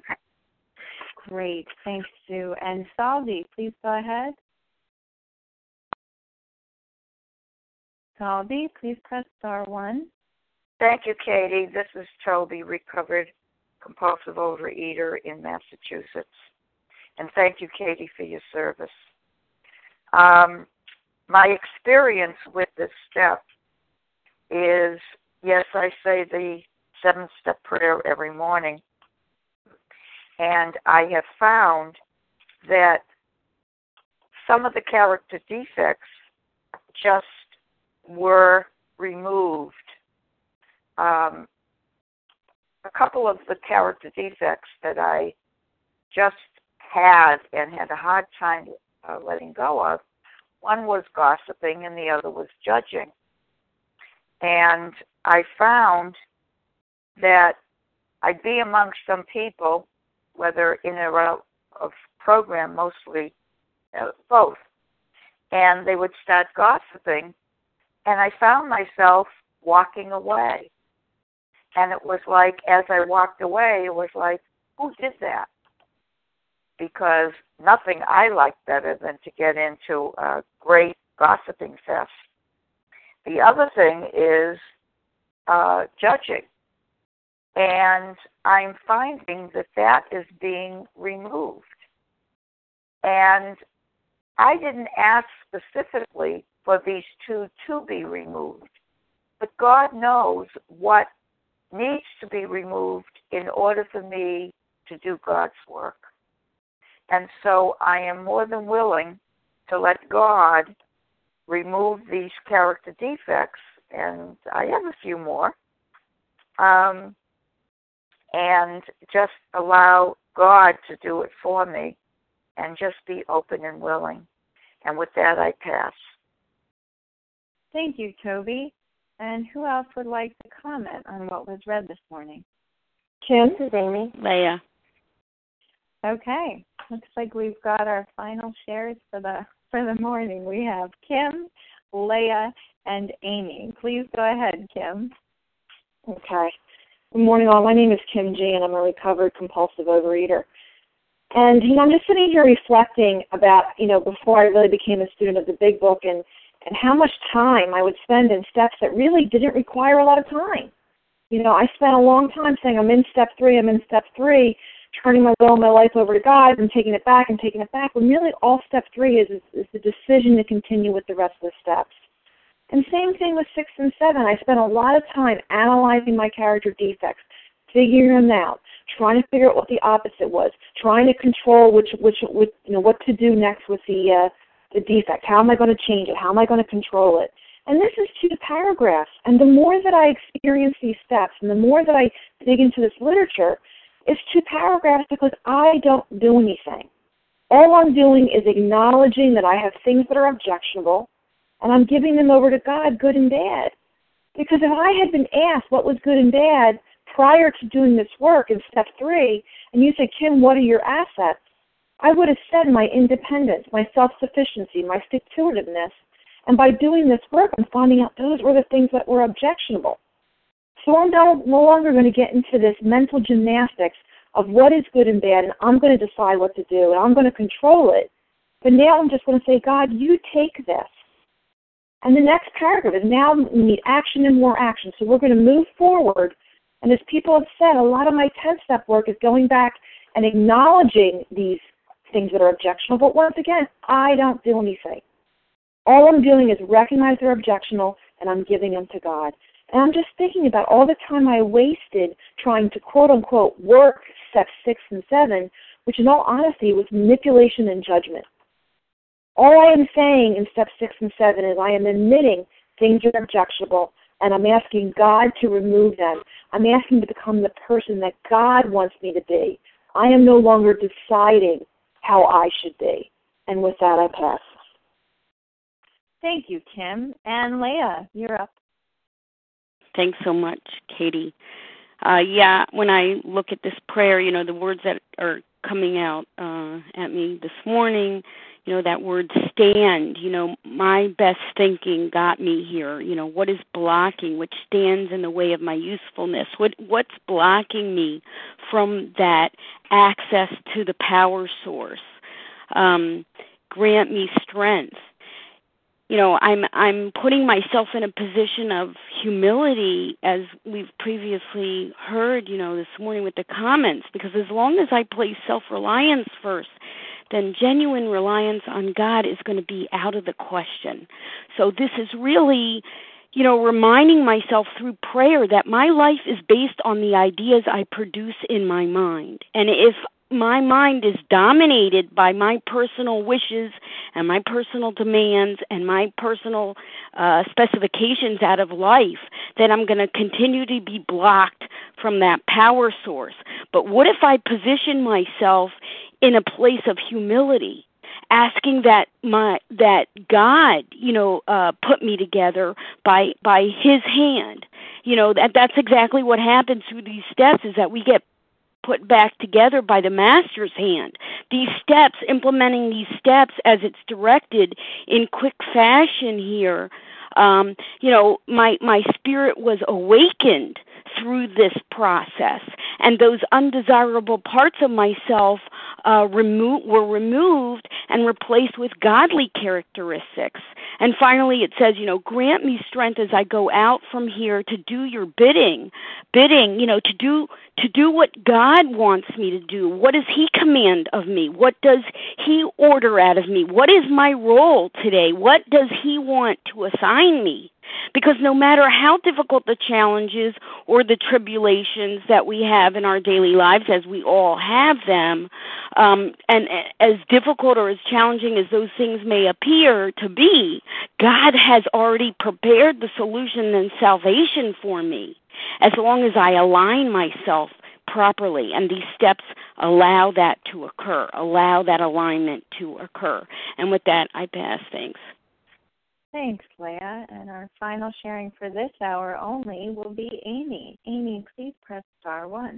Great. Thanks, Sue. And Saldi, please go ahead. Saldi, please press star one.
Thank you, Katie. This is Toby, recovered compulsive overeater in Massachusetts. And thank you, Katie, for your service. Um, my experience with this step is, yes, I say the seven-step prayer every morning, and I have found that some of the character defects just were removed. Um, a couple of the character defects that I just had and had a hard time uh, letting go of, one was gossiping and the other was judging. And I found that I'd be amongst some people, whether in or out of program, mostly uh, both, and they would start gossiping, and I found myself walking away. And it was like, as I walked away, it was like, who did that? because nothing I like better than to get into a great gossiping fest. The other thing is uh, judging. And I'm finding that that is being removed. And I didn't ask specifically for these two to be removed, but God knows what needs to be removed in order for me to do God's work. And so I am more than willing to let God remove these character defects, and I have a few more, um, and just allow God to do it for me and just be open and willing. And with that, I pass.
Thank you, Toby. And who else would like to comment on what was read this morning?
Kim? This is Amy.
Leah.
Okay. Looks like we've got our final shares for the for the morning. We have Kim, Leah, and Amy. Please go ahead, Kim.
Okay. Good morning, all. My name is Kim G, and I'm a recovered compulsive overeater. And, you know, I'm just sitting here reflecting about, you know, before I really became a student of the Big Book and, and how much time I would spend in steps that really didn't require a lot of time. You know, I spent a long time saying, I'm in step three, I'm in step three, turning my will and my life over to God and taking it back and taking it back, when really all step three is, is, is the decision to continue with the rest of the steps. And same thing with six and seven. I spent a lot of time analyzing my character defects, figuring them out, trying to figure out what the opposite was, trying to control which, which, which you know, what to do next with the uh, the defect. How am I going to change it? How am I going to control it? And this is two paragraphs. And the more that I experience these steps, and the more that I dig into this literature, it's two paragraphs because I don't do anything. All I'm doing is acknowledging that I have things that are objectionable, and I'm giving them over to God, good and bad. Because if I had been asked what was good and bad prior to doing this work in step three, and you say, Kim, what are your assets? I would have said my independence, my self-sufficiency, my stick-to-itiveness. And by doing this work, I'm finding out those were the things that were objectionable. So I'm no, no longer going to get into this mental gymnastics of what is good and bad, and I'm going to decide what to do, and I'm going to control it. But now I'm just going to say, God, you take this. And the next paragraph is now we need action and more action. So we're going to move forward. And as people have said, a lot of my ten-step work is going back and acknowledging these things that are objectionable. But once again, I don't do anything. All I'm doing is recognize they're objectionable, and I'm giving them to God. And I'm just thinking about all the time I wasted trying to, quote-unquote, work steps six and seven, which in all honesty was manipulation and judgment. All I am saying in step six and seven is I am admitting things are objectionable, and I'm asking God to remove them. I'm asking to become the person that God wants me to be. I am no longer deciding how I should be. And with that, I pass.
Thank you, Kim. And Leah, you're up.
Thanks so much, Katie. Uh, yeah, when I look at this prayer, you know, the words that are coming out uh, at me this morning, you know, that word stand, you know, my best thinking got me here. You know, what is blocking, which stands in the way of my usefulness? What What's blocking me from that access to the power source? Um, grant me strength. You know, I'm I'm putting myself in a position of humility, as we've previously heard, you know, this morning with the comments, because as long as I place self-reliance first, then genuine reliance on God is going to be out of the question. So this is really, you know, reminding myself through prayer that my life is based on the ideas I produce in my mind. And if my mind is dominated by my personal wishes and my personal demands and my personal uh, specifications out of life, then I'm going to continue to be blocked from that power source. But what if I position myself in a place of humility, asking that my that God, you know, uh, put me together by by His hand? You know, that that's exactly what happens through these steps, is that we get put back together by the Master's hand. These steps, implementing these steps as it's directed in quick fashion here, um, you know, my, my spirit was awakened
through this process. And those undesirable parts of myself uh, remo- were removed and replaced with godly characteristics. And finally, it says, you know, grant me strength as I go out from here to do your bidding, bidding, you know, to do to do what God wants me to do. What does He command of me? What does He order out of me? What is my role today? What does He want to assign me? Because no matter how difficult the challenges or the tribulations that we have in our daily lives, as we all have them, um, and as difficult or as challenging as those things may appear to be, God has already prepared the solution and salvation for me, as long as I align myself properly. And these steps allow that to occur, allow that alignment to occur. And with that, I pass. Thanks.
Thanks, Leah. And our final sharing for this hour only will be Amy. Amy, please press star one.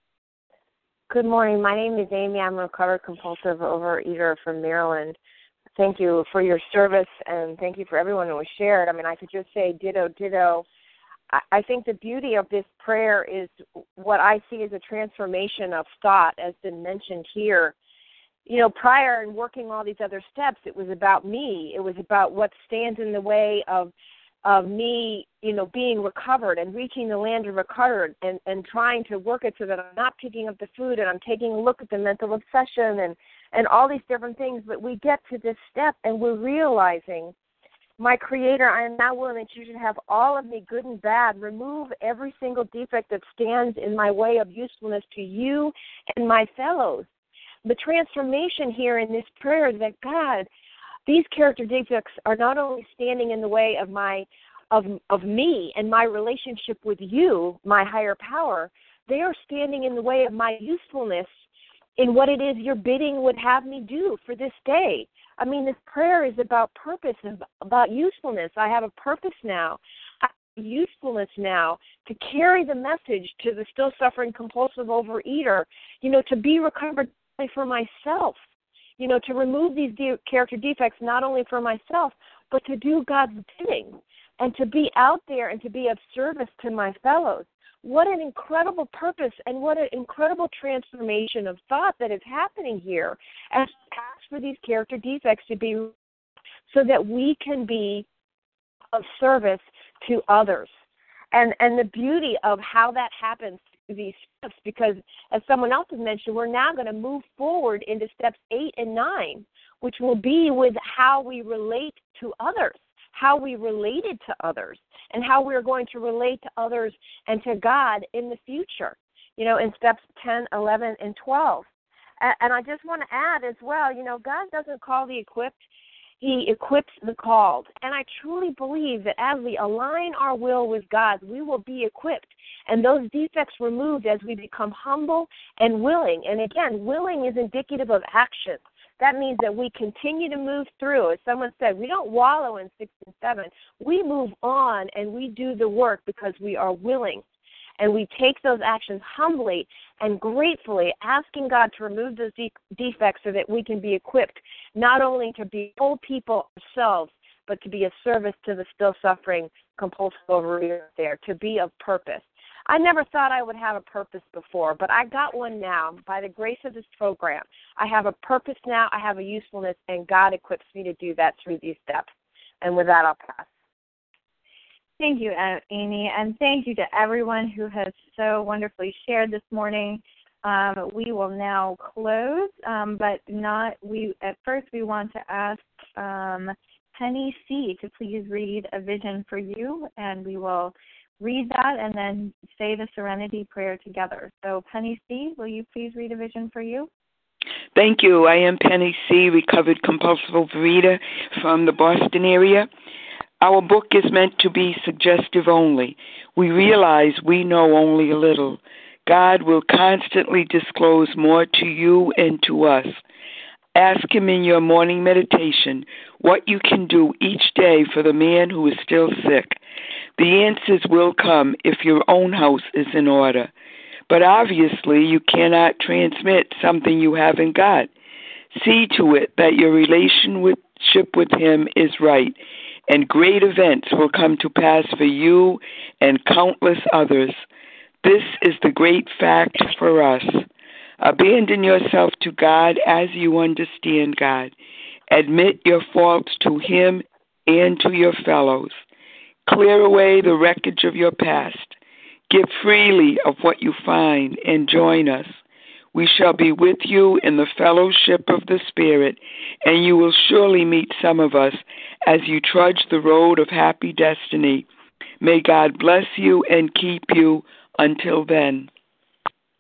Good morning. My name is Amy. I'm a recovered compulsive overeater from Maryland. Thank you for your service, and thank you for everyone who was shared. I mean, I could just say ditto, ditto. I, I think the beauty of this prayer is what I see as a transformation of thought, as been mentioned here. You know, prior in working all these other steps, it was about me. It was about what stands in the way of of me, you know, being recovered and reaching the land of recovered, and, and trying to work it so that I'm not picking up the food and I'm taking a look at the mental obsession and, and all these different things. But we get to this step and we're realizing, my Creator, I am now willing that you should have all of me, good and bad. Remove every single defect that stands in my way of usefulness to you and my fellows. The transformation here in this prayer is that, God, these character defects are not only standing in the way of my of of me and my relationship with you, my higher power, they are standing in the way of my usefulness in what it is your bidding would have me do for this day. I mean, this prayer is about purpose and about usefulness. I have a purpose now, I have usefulness now to carry the message to the still suffering compulsive overeater, you know, to be recovered for myself. You know, to remove these de- character defects not only for myself, but to do God's bidding and to be out there and to be of service to my fellows. What an incredible purpose and what an incredible transformation of thought that is happening here as we ask for these character defects to be so that we can be of service to others. And and the beauty of how that happens these steps, because as someone else has mentioned, we're now going to move forward into steps eight and nine, which will be with how we relate to others, how we related to others, and how we're going to relate to others and to God in the future, you know, in steps ten, eleven, and twelve. And I just want to add as well, you know, God doesn't call the equipped, He equips the called. And I truly believe that as we align our will with God's, we will be equipped. And those defects removed as we become humble and willing. And again, willing is indicative of action. That means that we continue to move through. As someone said, we don't wallow in six and seven. We move on and we do the work because we are willing. And we take those actions humbly and gratefully, asking God to remove those de- defects so that we can be equipped not only to be whole people ourselves, but to be of service to the still suffering compulsive overeater there, to be of purpose. I never thought I would have a purpose before, but I got one now by the grace of this program. I have a purpose now, I have a usefulness, and God equips me to do that through these steps. And with that, I'll pass.
Thank you, Amy, and thank you to everyone who has so wonderfully shared this morning. Um, we will now close, um, but not. We at first we want to ask um, Penny C. to please read A Vision for You, and we will read that and then say the Serenity Prayer together. So, Penny C., will you please read A Vision for You?
Thank you. I am Penny C., recovered compulsive overeater from the Boston area. Our book is meant to be suggestive only. We realize we know only a little. God will constantly disclose more to you and to us. Ask Him in your morning meditation what you can do each day for the man who is still sick. The answers will come if your own house is in order. But obviously you cannot transmit something you haven't got. See to it that your relationship with Him is right, and great events will come to pass for you and countless others. This is the great fact for us. Abandon yourself to God as you understand God. Admit your faults to Him and to your fellows. Clear away the wreckage of your past. Give freely of what you find and join us. We shall be with you in the fellowship of the Spirit, and you will surely meet some of us as you trudge the road of happy destiny. May God bless you and keep you until then.